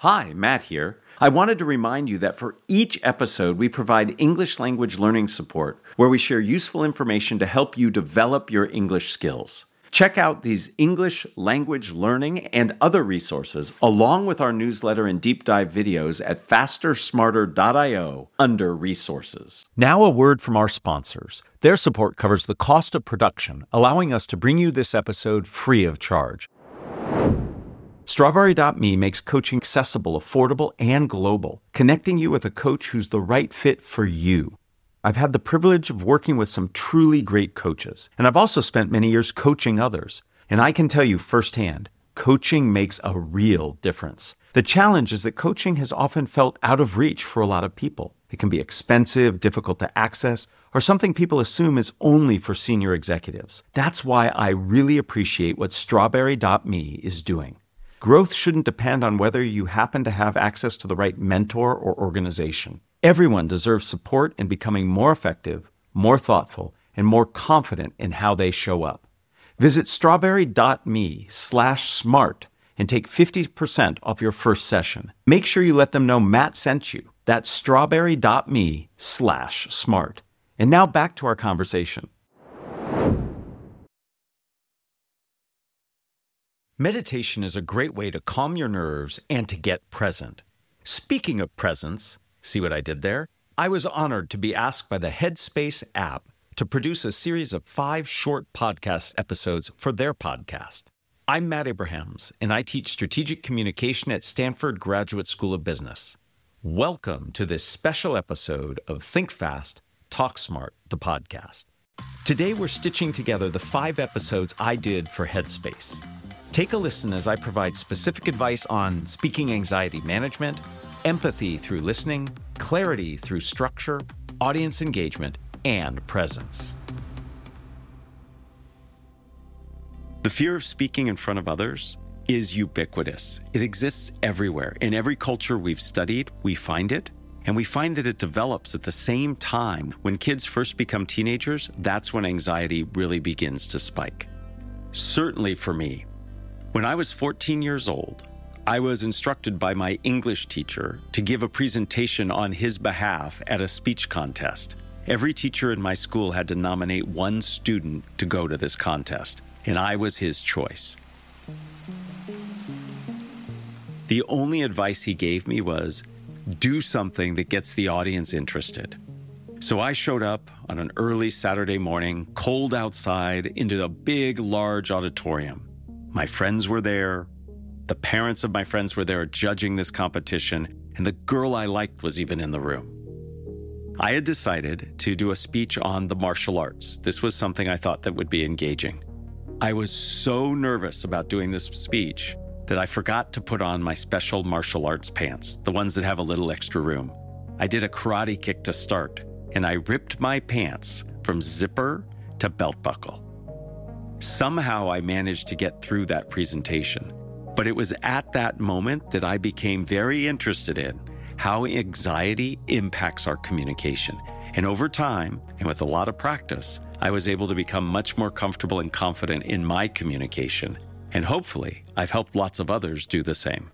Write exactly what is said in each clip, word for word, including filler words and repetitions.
Hi, Matt here. I wanted to remind you that for each episode, we provide English language learning support where we share useful information to help you develop your English skills. Check out these English language learning and other resources along with our newsletter and deep dive videos at faster smarter dot io under resources. Now a word from our sponsors. Their support covers the cost of production, allowing us to bring you this episode free of charge. Strawberry dot me makes coaching accessible, affordable, and global, connecting you with a coach who's the right fit for you. I've had the privilege of working with some truly great coaches, and I've also spent many years coaching others. And I can tell you firsthand, coaching makes a real difference. The challenge is that coaching has often felt out of reach for a lot of people. It can be expensive, difficult to access, or something people assume is only for senior executives. That's why I really appreciate what Strawberry dot me is doing. Growth shouldn't depend on whether you happen to have access to the right mentor or organization. Everyone deserves support in becoming more effective, more thoughtful, and more confident in how they show up. Visit strawberry dot me slash smart and take fifty percent off your first session. Make sure you let them know Matt sent you. That's strawberry dot me slash smart. And now back to our conversation. Meditation is a great way to calm your nerves and to get present. Speaking of presence, see what I did there? I was honored to be asked by the Headspace app to produce a series of five short podcast episodes for their podcast. I'm Matt Abrahams, and I teach strategic communication at Stanford Graduate School of Business. Welcome to this special episode of Think Fast, Talk Smart, the podcast. Today we're stitching together the five episodes I did for Headspace. Take a listen as I provide specific advice on speaking anxiety management, empathy through listening, clarity through structure, audience engagement, and presence. The fear of speaking in front of others is ubiquitous. It exists everywhere. In every culture we've studied, we find it, and we find that it develops at the same time. When kids first become teenagers, that's when anxiety really begins to spike. Certainly for me, when I was fourteen years old, I was instructed by my English teacher to give a presentation on his behalf at a speech contest. Every teacher in my school had to nominate one student to go to this contest, and I was his choice. The only advice he gave me was, do something that gets the audience interested. So I showed up on an early Saturday morning, cold outside, into a big, large auditorium. My friends were there. The parents of my friends were there judging this competition, and the girl I liked was even in the room. I had decided to do a speech on the martial arts. This was something I thought that would be engaging. I was so nervous about doing this speech that I forgot to put on my special martial arts pants, the ones that have a little extra room. I did a karate kick to start, and I ripped my pants from zipper to belt buckle. Somehow I managed to get through that presentation. But it was at that moment that I became very interested in how anxiety impacts our communication. And over time, and with a lot of practice, I was able to become much more comfortable and confident in my communication. And hopefully, I've helped lots of others do the same.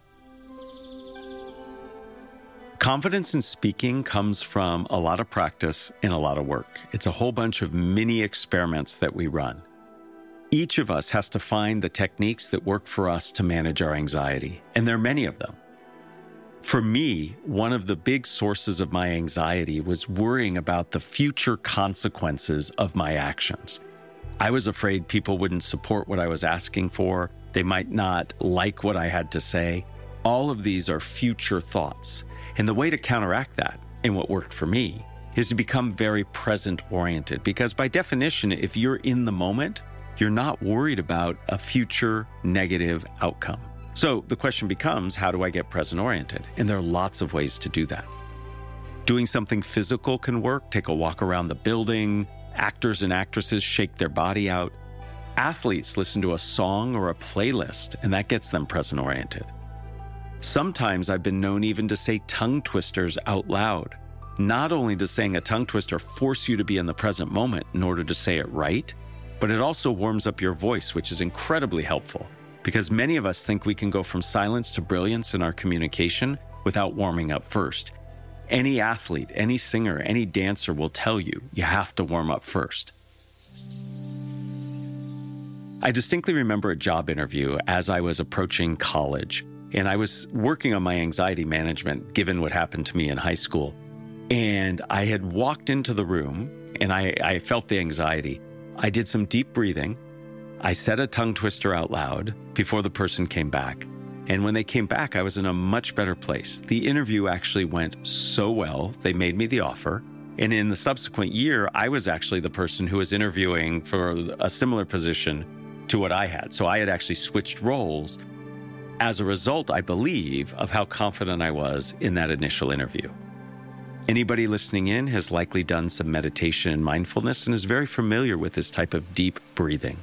Confidence in speaking comes from a lot of practice and a lot of work. It's a whole bunch of mini experiments that we run. Each of us has to find the techniques that work for us to manage our anxiety, and there are many of them. For me, one of the big sources of my anxiety was worrying about the future consequences of my actions. I was afraid people wouldn't support what I was asking for. They might not like what I had to say. All of these are future thoughts. And the way to counteract that, and what worked for me, is to become very present-oriented. Because by definition, if you're in the moment, you're not worried about a future negative outcome. So the question becomes, how do I get present-oriented? And there are lots of ways to do that. Doing something physical can work. Take a walk around the building. Actors and actresses shake their body out. Athletes listen to a song or a playlist, and that gets them present-oriented. Sometimes I've been known even to say tongue twisters out loud. Not only does saying a tongue twister force you to be in the present moment in order to say it right, but it also warms up your voice, which is incredibly helpful. because many of us think we can go from silence to brilliance in our communication without warming up first. Any athlete, any singer, any dancer will tell you, you have to warm up first. I distinctly remember a job interview as I was approaching college, and I was working on my anxiety management, given what happened to me in high school. And I had walked into the room, and I, I felt the anxiety. I did some deep breathing. I said a tongue twister out loud before the person came back. And when they came back, I was in a much better place. The interview actually went so well, they made me the offer. And in the subsequent year, I was actually the person who was interviewing for a similar position to what I had. So I had actually switched roles as a result, I believe, of how confident I was in that initial interview. Anybody listening in has likely done some meditation and mindfulness and is very familiar with this type of deep breathing.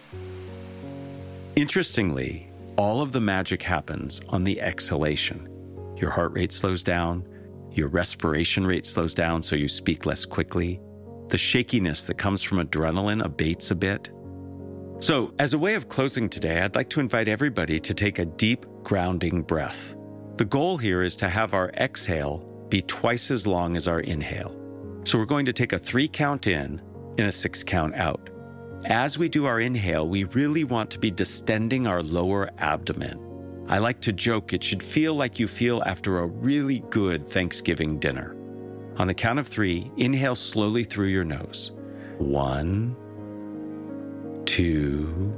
Interestingly, all of the magic happens on the exhalation. Your heart rate slows down, your respiration rate slows down so you speak less quickly. The shakiness that comes from adrenaline abates a bit. So, as a way of closing today, I'd like to invite everybody to take a deep, grounding breath. The goal here is to have our exhale be twice as long as our inhale. So we're going to take a three count in and a six count out. As we do our inhale, we really want to be distending our lower abdomen. I like to joke it should feel like you feel after a really good Thanksgiving dinner. On the count of three, inhale slowly through your nose. One, two,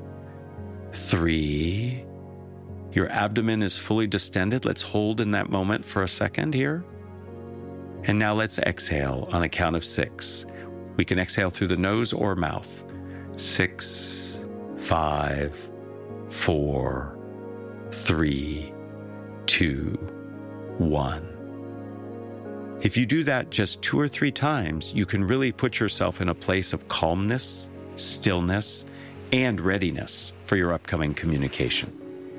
three. Your abdomen is fully distended. Let's hold in that moment for a second here. And now let's exhale on a count of six. We can exhale through the nose or mouth. Six, five, four, three, two, one. If you do that just two or three times, you can really put yourself in a place of calmness, stillness, and readiness for your upcoming communication.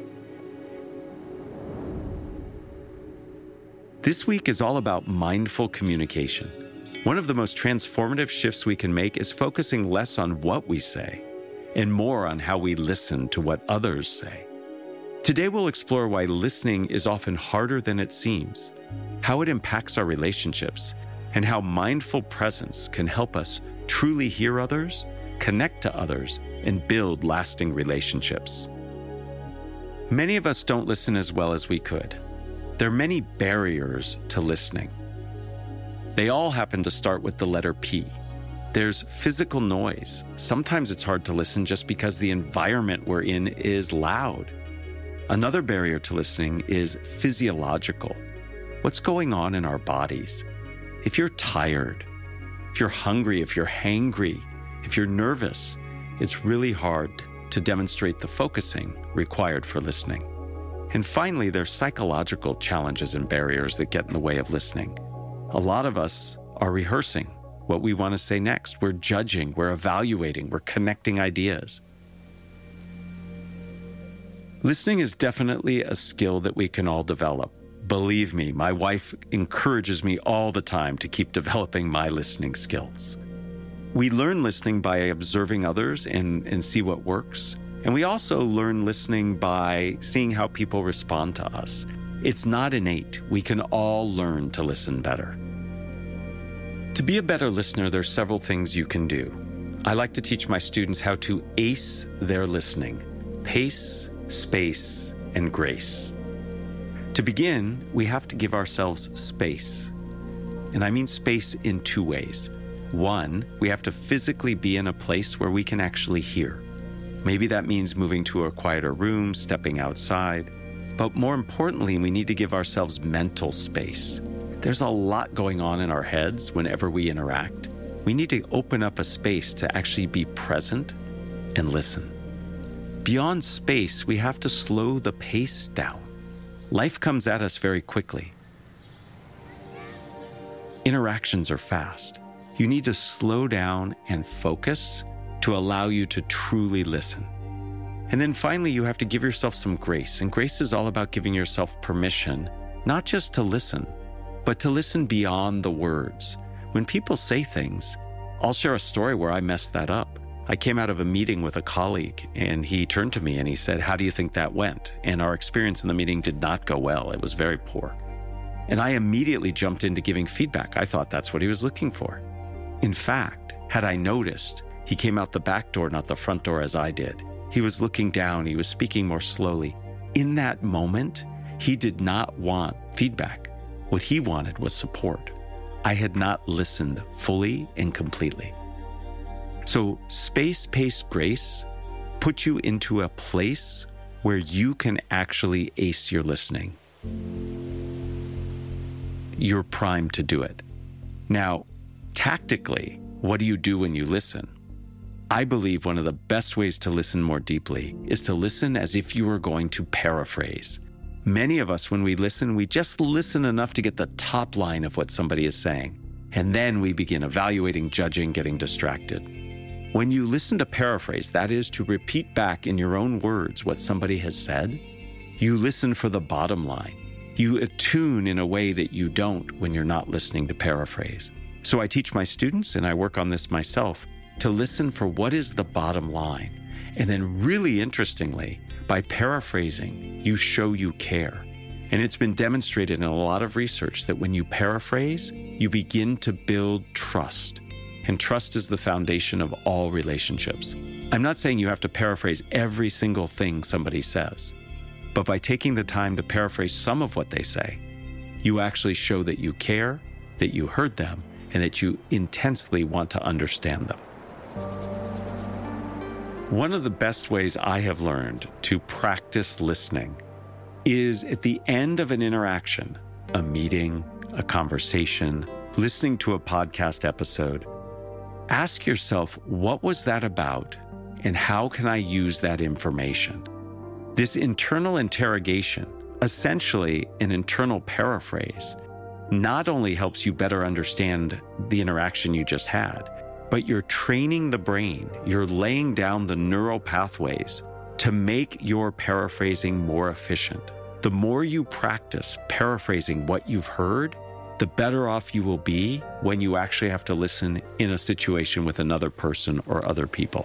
This week is all about mindful communication. One of the most transformative shifts we can make is focusing less on what we say and more on how we listen to what others say. Today we'll explore why listening is often harder than it seems, how it impacts our relationships, and how mindful presence can help us truly hear others, connect to others, and build lasting relationships. Many of us don't listen as well as we could. There are many barriers to listening. They all happen to start with the letter P. There's physical noise. Sometimes it's hard to listen just because the environment we're in is loud. Another barrier to listening is physiological. What's going on in our bodies? If you're tired, if you're hungry, if you're hangry, if you're nervous, it's really hard to demonstrate the focusing required for listening. And finally, there's psychological challenges and barriers that get in the way of listening. A lot of us are rehearsing what we want to say next. We're judging, we're evaluating, we're connecting ideas. Listening is definitely a skill that we can all develop. Believe me, my wife encourages me all the time to keep developing my listening skills. We learn listening by observing others and, and see what works. And we also learn listening by seeing how people respond to us. It's not innate. We can all learn to listen better. To be a better listener, there's several things you can do. I like to teach my students how to ace their listening: pace, space, and grace. To begin, we have to give ourselves space. And I mean space in two ways. One, we have to physically be in a place where we can actually hear. Maybe that means moving to a quieter room, stepping outside. But more importantly, we need to give ourselves mental space. There's a lot going on in our heads whenever we interact. We need to open up a space to actually be present and listen. Beyond space, we have to slow the pace down. Life comes at us very quickly. Interactions are fast. You need to slow down and focus to allow you to truly listen. And then finally, you have to give yourself some grace. And grace is all about giving yourself permission, not just to listen, but to listen beyond the words. When people say things, I'll share a story where I messed that up. I came out of a meeting with a colleague and he turned to me and he said, "How do you think that went?" And our experience in the meeting did not go well. It was very poor. And I immediately jumped into giving feedback. I thought that's what he was looking for. In fact, had I noticed, he came out the back door, not the front door as I did. He was looking down. He was speaking more slowly. In that moment, he did not want feedback. What he wanted was support. I had not listened fully and completely. So space, pace, grace put you into a place where you can actually ace your listening. You're primed to do it. Now, tactically, what do you do when you listen? I believe one of the best ways to listen more deeply is to listen as if you were going to paraphrase. Many of us, when we listen, we just listen enough to get the top line of what somebody is saying. And then we begin evaluating, judging, getting distracted. When you listen to paraphrase, that is to repeat back in your own words what somebody has said, you listen for the bottom line. You attune in a way that you don't when you're not listening to paraphrase. So I teach my students, and I work on this myself, to listen for what is the bottom line. And then really interestingly, by paraphrasing, you show you care. And it's been demonstrated in a lot of research that when you paraphrase, you begin to build trust. And trust is the foundation of all relationships. I'm not saying you have to paraphrase every single thing somebody says, but by taking the time to paraphrase some of what they say, you actually show that you care, that you heard them, and that you intensely want to understand them. One of the best ways I have learned to practice listening is at the end of an interaction, a meeting, a conversation, listening to a podcast episode, ask yourself, what was that about and how can I use that information? This internal interrogation, essentially an internal paraphrase, not only helps you better understand the interaction you just had, but you're training the brain, you're laying down the neural pathways to make your paraphrasing more efficient. The more you practice paraphrasing what you've heard, the better off you will be when you actually have to listen in a situation with another person or other people.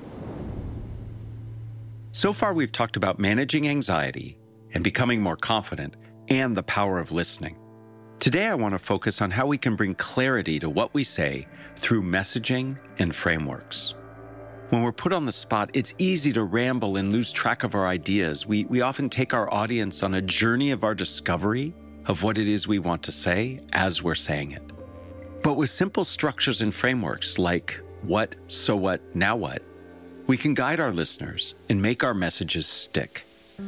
So far, we've talked about managing anxiety and becoming more confident and the power of listening. Today, I want to focus on how we can bring clarity to what we say through messaging and frameworks. When we're put on the spot, it's easy to ramble and lose track of our ideas. We, we often take our audience on a journey of our discovery of what it is we want to say as we're saying it. But with simple structures and frameworks like what, so what, now what, we can guide our listeners and make our messages stick.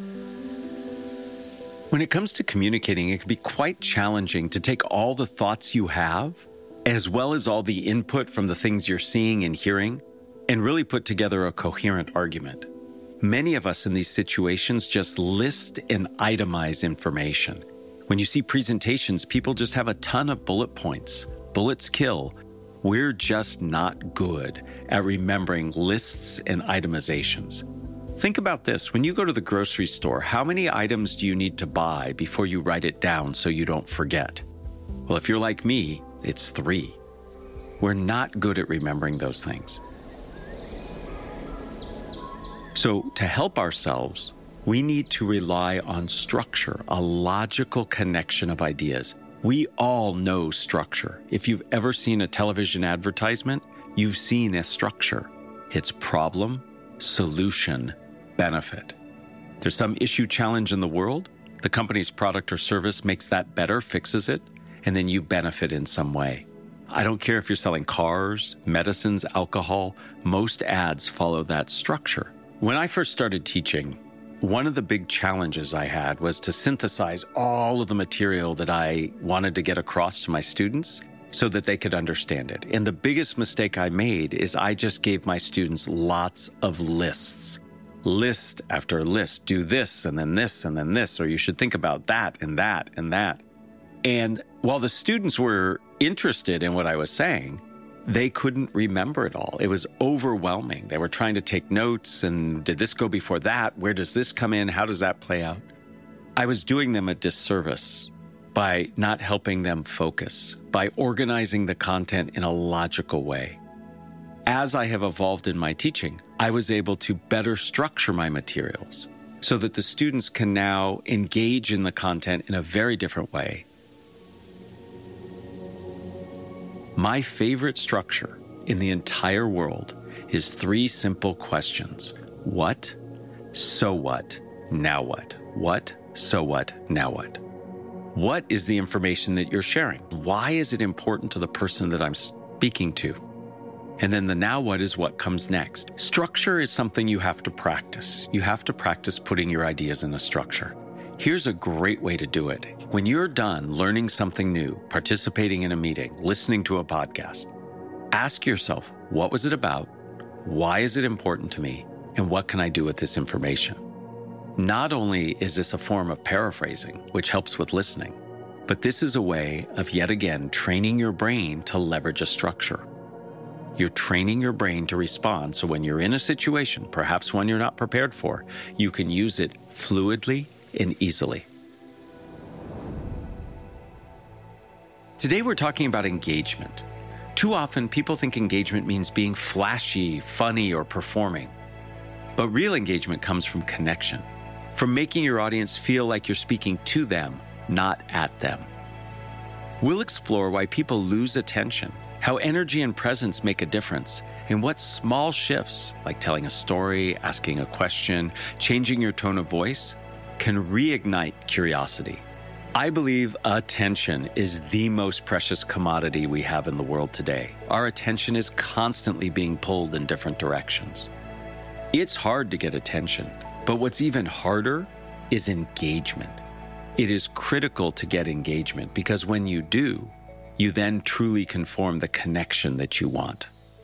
When it comes to communicating, it can be quite challenging to take all the thoughts you have, as well as all the input from the things you're seeing and hearing, and really put together a coherent argument. Many of us in these situations just list and itemize information. When you see presentations, people just have a ton of bullet points. Bullets kill. We're just not good at remembering lists and itemizations. Think about this. When you go to the grocery store, how many items do you need to buy before you write it down so you don't forget? Well, if you're like me, it's three. We're not good at remembering those things. So to help ourselves, we need to rely on structure, a logical connection of ideas. We all know structure. If you've ever seen a television advertisement, you've seen a structure. It's problem, solution, benefit. There's some issue, challenge in the world. The company's product or service makes that better, fixes it, and then you benefit in some way. I don't care if you're selling cars, medicines, alcohol, most ads follow that structure. When I first started teaching, one of the big challenges I had was to synthesize all of the material that I wanted to get across to my students so that they could understand it. And the biggest mistake I made is I just gave my students lots of lists. List after list. Do this and then this and then this, or you should think about that and that and that. And while the students were interested in what I was saying, they couldn't remember it all. It was overwhelming. They were trying to take notes and did this go before that? Where does this come in? How does that play out? I was doing them a disservice by not helping them focus, by organizing the content in a logical way. as I have evolved in my teaching, I was able to better structure my materials so that the students can now engage in the content in a very different way. My favorite structure in the entire world is three simple questions. What? So what? Now what? What? So what? Now what? What is the information that you're sharing? Why is it important to the person that I'm speaking to? And then the now what is what comes next. Structure is something you have to practice. You have to practice putting your ideas in a structure. Here's a great way to do it. When you're done learning something new, participating in a meeting, listening to a podcast, ask yourself, what was it about? Why is it important to me? And what can I do with this information? Not only is this a form of paraphrasing, which helps with listening, but this is a way of yet again training your brain to leverage a structure. You're training your brain to respond so when you're in a situation, perhaps one you're not prepared for, you can use it fluidly and easily. Today we're talking about engagement. Too often people think engagement means being flashy, funny, or performing. But real engagement comes from connection, from making your audience feel like you're speaking to them, not at them. We'll explore why people lose attention, how energy and presence make a difference, and what small shifts, like telling a story, asking a question, changing your tone of voice, can reignite curiosity. I believe attention is the most precious commodity we have in the world today. Our attention is constantly being pulled in different directions. It's hard to get attention, but what's even harder is engagement. It is critical to get engagement because when you do, you then truly can form the connection that you want.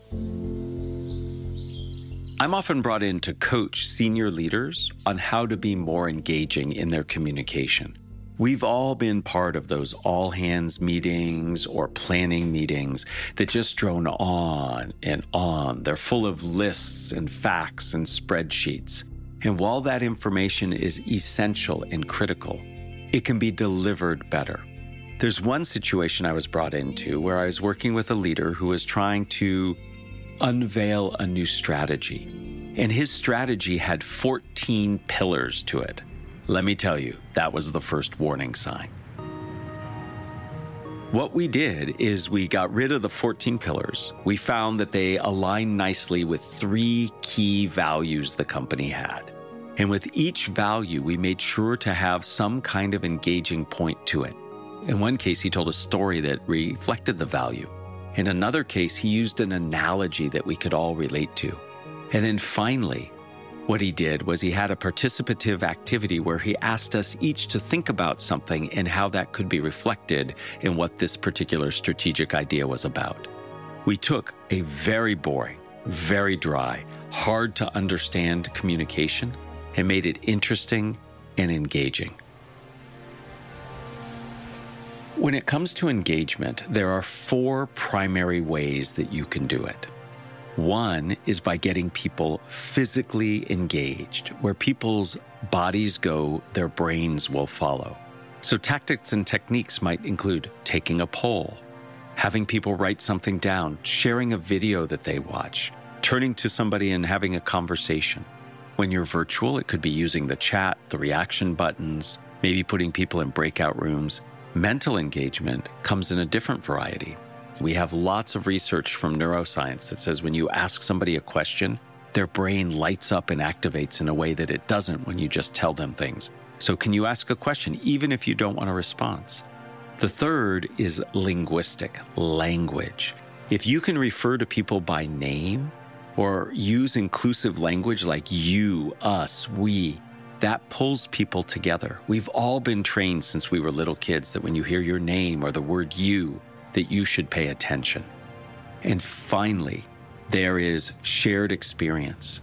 I'm often brought in to coach senior leaders on how to be more engaging in their communication. We've all been part of those all-hands meetings or planning meetings that just drone on and on. They're full of lists and facts and spreadsheets. And while that information is essential and critical, it can be delivered better. There's one situation I was brought into where I was working with a leader who was trying to unveil a new strategy. And his strategy had fourteen pillars to it. Let me tell you, that was the first warning sign. What we did is we got rid of the fourteen pillars. We found that they aligned nicely with three key values the company had. And with each value, we made sure to have some kind of engaging point to it. In one case, he told a story that reflected the value. In another case, he used an analogy that we could all relate to. And then finally, what he did was he had a participative activity where he asked us each to think about something and how that could be reflected in what this particular strategic idea was about. We took a very boring, very dry, hard to understand communication and made it interesting and engaging. When it comes to engagement, there are four primary ways that you can do it. One is by getting people physically engaged. Where people's bodies go, their brains will follow. So tactics and techniques might include taking a poll, having people write something down, sharing a video that they watch, turning to somebody and having a conversation. When you're virtual, it could be using the chat, the reaction buttons, maybe putting people in breakout rooms. Mental engagement comes in a different variety. We have lots of research from neuroscience that says when you ask somebody a question, their brain lights up and activates in a way that it doesn't when you just tell them things. So can you ask a question even if you don't want a response? The third is linguistic, language. If you can refer to people by name or use inclusive language like you, us, we, that pulls people together. We've all been trained since we were little kids that when you hear your name or the word you, that you should pay attention. And finally, there is shared experience.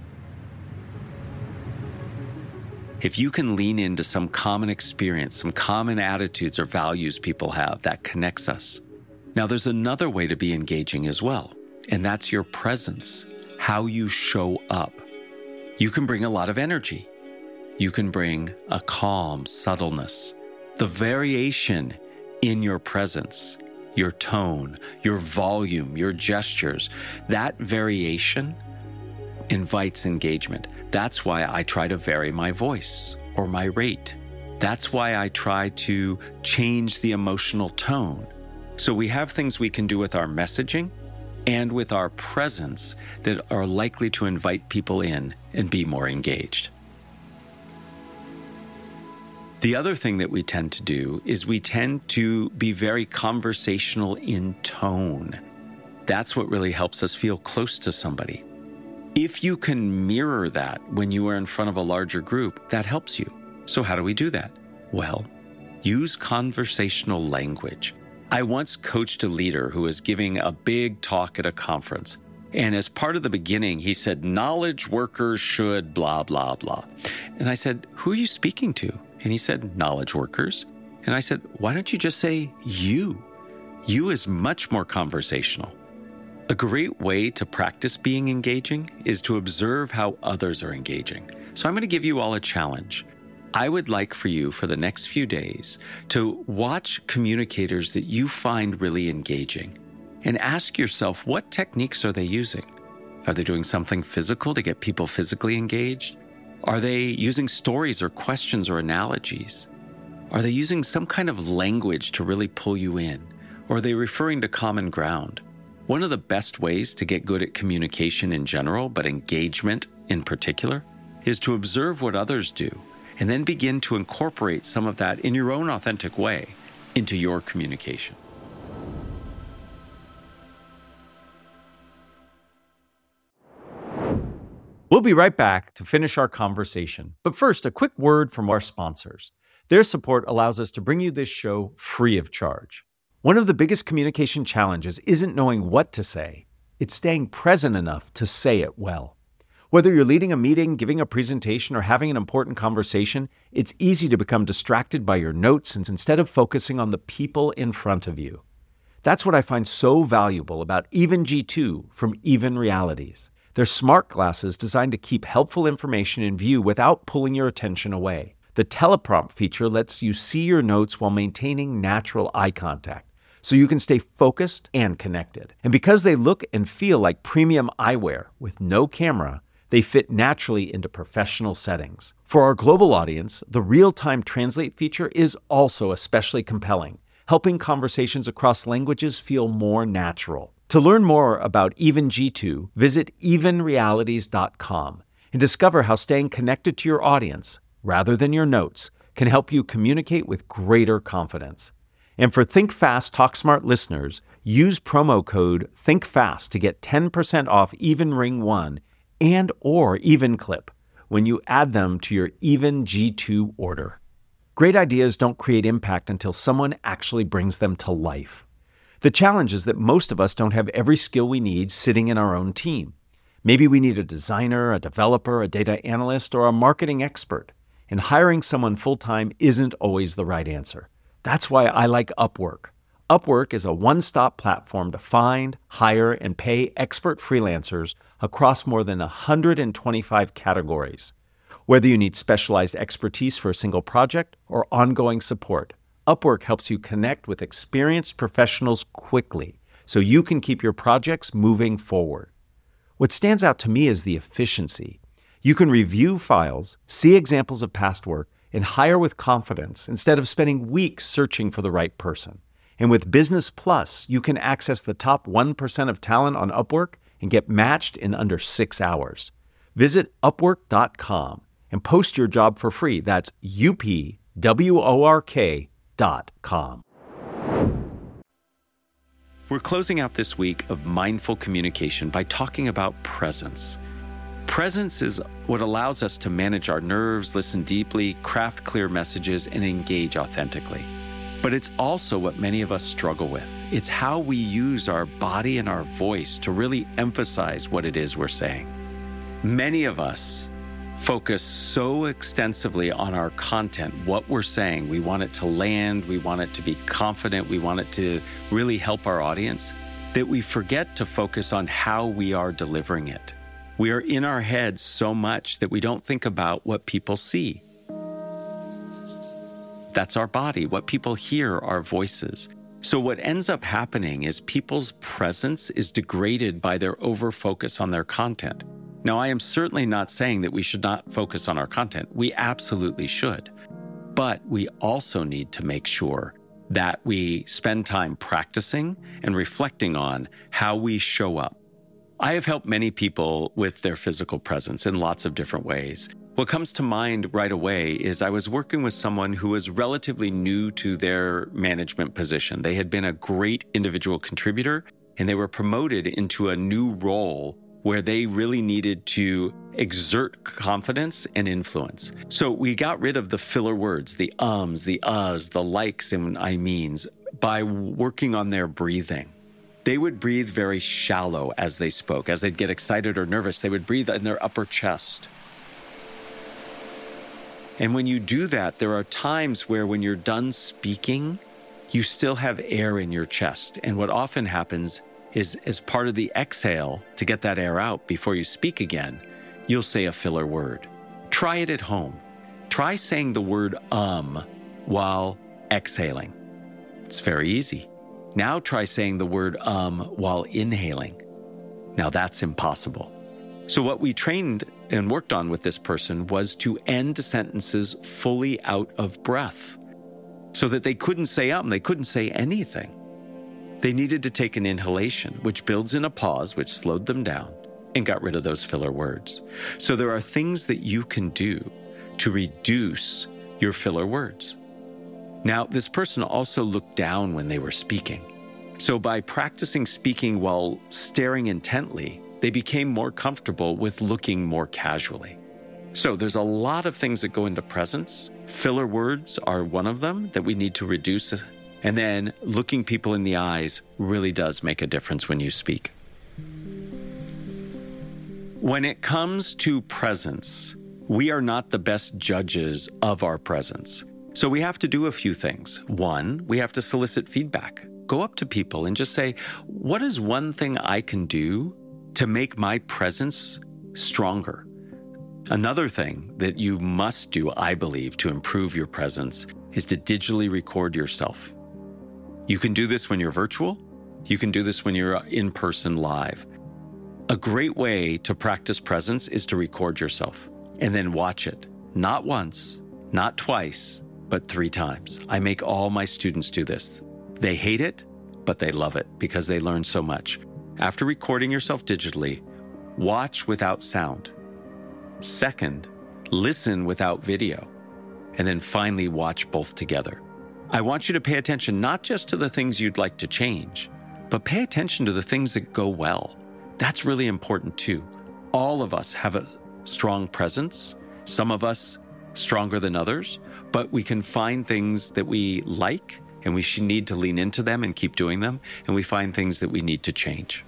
If you can lean into some common experience, some common attitudes or values people have, that connects us. Now, there's another way to be engaging as well, and that's your presence, how you show up. You can bring a lot of energy. You can bring a calm subtleness. The variation in your presence your tone, your volume, your gestures, that variation invites engagement. That's why I try to vary my voice or my rate. That's why I try to change the emotional tone. So we have things we can do with our messaging and with our presence that are likely to invite people in and be more engaged. The other thing that we tend to do is we tend to be very conversational in tone. That's what really helps us feel close to somebody. If you can mirror that when you are in front of a larger group, that helps you. So how do we do that? Well, use conversational language. I once coached a leader who was giving a big talk at a conference. And as part of the beginning, he said, knowledge workers should blah, blah, blah. And I said, who are you speaking to? And he said, knowledge workers. And I said, why don't you just say you? You is much more conversational. A great way to practice being engaging is to observe how others are engaging. So I'm going to give you all a challenge. I would like for you for the next few days to watch communicators that you find really engaging and ask yourself, what techniques are they using? Are they doing something physical to get people physically engaged? Are they using stories or questions or analogies? Are they using some kind of language to really pull you in? Or are they referring to common ground? One of the best ways to get good at communication in general, but engagement in particular, is to observe what others do and then begin to incorporate some of that in your own authentic way into your communication. We'll be right back to finish our conversation. But first, a quick word from our sponsors. Their support allows us to bring you this show free of charge. One of the biggest communication challenges isn't knowing what to say. It's staying present enough to say it well. Whether you're leading a meeting, giving a presentation, or having an important conversation, it's easy to become distracted by your notes instead of focusing on the people in front of you. That's what I find so valuable about Even G two from Even Realities. They're smart glasses designed to keep helpful information in view without pulling your attention away. The teleprompt feature lets you see your notes while maintaining natural eye contact, so you can stay focused and connected. And because they look and feel like premium eyewear with no camera, they fit naturally into professional settings. For our global audience, the real-time translate feature is also especially compelling, helping conversations across languages feel more natural. To learn more about Even G two, visit even realities dot com and discover how staying connected to your audience, rather than your notes, can help you communicate with greater confidence. And for Think Fast, Talk Smart listeners, use promo code ThinkFast to get ten percent off Even Ring one and or Even Clip when you add them to your Even G two order. Great ideas don't create impact until someone actually brings them to life. The challenge is that most of us don't have every skill we need sitting in our own team. Maybe we need a designer, a developer, a data analyst, or a marketing expert. And hiring someone full-time isn't always the right answer. That's why I like Upwork. Upwork is a one-stop platform to find, hire, and pay expert freelancers across more than one hundred twenty-five categories. Whether you need specialized expertise for a single project or ongoing support, Upwork helps you connect with experienced professionals quickly so you can keep your projects moving forward. What stands out to me is the efficiency. You can review files, see examples of past work, and hire with confidence instead of spending weeks searching for the right person. And with Business Plus, you can access the top one percent of talent on Upwork and get matched in under six hours. Visit upwork dot com and post your job for free. That's U P W O R K dot com. We're closing out this week of mindful communication by talking about presence. Presence is what allows us to manage our nerves, listen deeply, craft clear messages, and engage authentically. But it's also what many of us struggle with. It's how we use our body and our voice to really emphasize what it is we're saying. Many of us focus so extensively on our content, what we're saying. We want it to land, we want it to be confident, we want it to really help our audience, that we forget to focus on how we are delivering it. We are in our heads so much that we don't think about what people see. That's our body. What people hear are voices. So what ends up happening is people's presence is degraded by their over-focus on their content. Now, I am certainly not saying that we should not focus on our content. We absolutely should. But we also need to make sure that we spend time practicing and reflecting on how we show up. I have helped many people with their physical presence in lots of different ways. What comes to mind right away is I was working with someone who was relatively new to their management position. They had been a great individual contributor, and they were promoted into a new role where they really needed to exert confidence and influence. So we got rid of the filler words, the ums, the uhs, the likes and I means, by working on their breathing. They would breathe very shallow as they spoke. As they'd get excited or nervous, they would breathe in their upper chest. And when you do that, there are times where when you're done speaking, you still have air in your chest. And what often happens is, as part of the exhale to get that air out before you speak again, you'll say a filler word. Try it at home. Try saying the word um while exhaling. It's very easy. Now try saying the word um while inhaling. Now that's impossible. So what we trained and worked on with this person was to end sentences fully out of breath so that they couldn't say um, they couldn't say anything. They needed to take an inhalation, which builds in a pause, which slowed them down and got rid of those filler words. So there are things that you can do to reduce your filler words. Now, this person also looked down when they were speaking. So by practicing speaking while staring intently, they became more comfortable with looking more casually. So there's a lot of things that go into presence. Filler words are one of them that we need to reduce. And then looking people in the eyes really does make a difference when you speak. When it comes to presence, we are not the best judges of our presence. So we have to do a few things. One, we have to solicit feedback. Go up to people and just say, what is one thing I can do to make my presence stronger? Another thing that you must do, I believe, to improve your presence is to digitally record yourself. You can do this when you're virtual. You can do this when you're in person live. A great way to practice presence is to record yourself and then watch it. Not once, not twice, but three times. I make all my students do this. They hate it, but they love it because they learn so much. After recording yourself digitally, watch without sound. Second, listen without video. And then finally, watch both together. I want you to pay attention not just to the things you'd like to change, but pay attention to the things that go well. That's really important too. All of us have a strong presence, some of us stronger than others, but we can find things that we like and we should need to lean into them and keep doing them, and we find things that we need to change.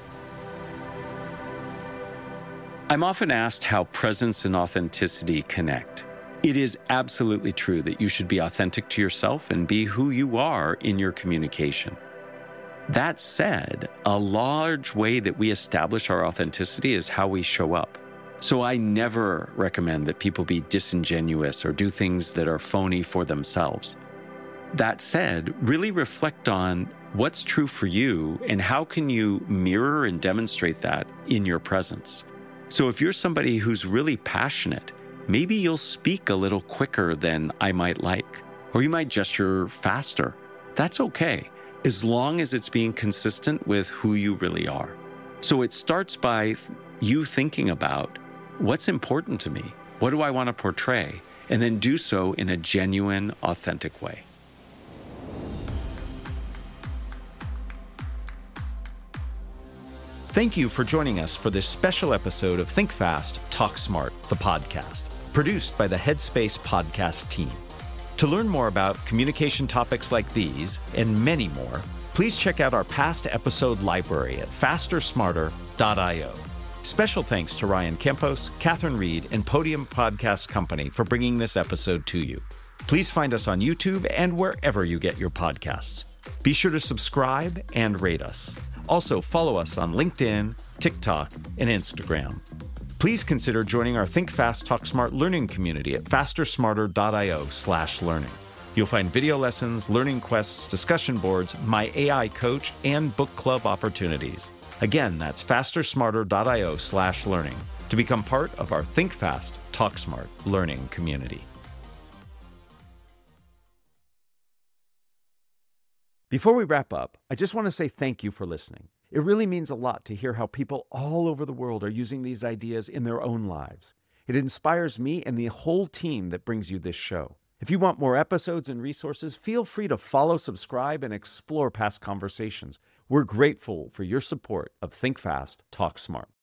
I'm often asked how presence and authenticity connect. It is absolutely true that you should be authentic to yourself and be who you are in your communication. That said, a large way that we establish our authenticity is how we show up. So I never recommend that people be disingenuous or do things that are phony for themselves. That said, really reflect on what's true for you and how can you mirror and demonstrate that in your presence. So if you're somebody who's really passionate, maybe you'll speak a little quicker than I might like, or you might gesture faster. That's okay, as long as it's being consistent with who you really are. So it starts by you thinking about what's important to me, what do I want to portray, and then do so in a genuine, authentic way. Thank you for joining us for this special episode of Think Fast, Talk Smart, the podcast, produced by the Headspace podcast team. To learn more about communication topics like these and many more, please check out our past episode library at faster smarter dot io. Special thanks to Ryan Campos, Catherine Reed, and Podium Podcast Company for bringing this episode to you. Please find us on YouTube and wherever you get your podcasts. Be sure to subscribe and rate us. Also, follow us on LinkedIn, TikTok, and Instagram. Please consider joining our Think Fast, Talk Smart learning community at faster smarter dot io slash learning. You'll find video lessons, learning quests, discussion boards, my A I coach, and book club opportunities. Again, that's fastersmarter.io slash learning to become part of our Think Fast, Talk Smart learning community. Before we wrap up, I just want to say thank you for listening. It really means a lot to hear how people all over the world are using these ideas in their own lives. It inspires me and the whole team that brings you this show. If you want more episodes and resources, feel free to follow, subscribe, and explore past conversations. We're grateful for your support of Think Fast, Talk Smart.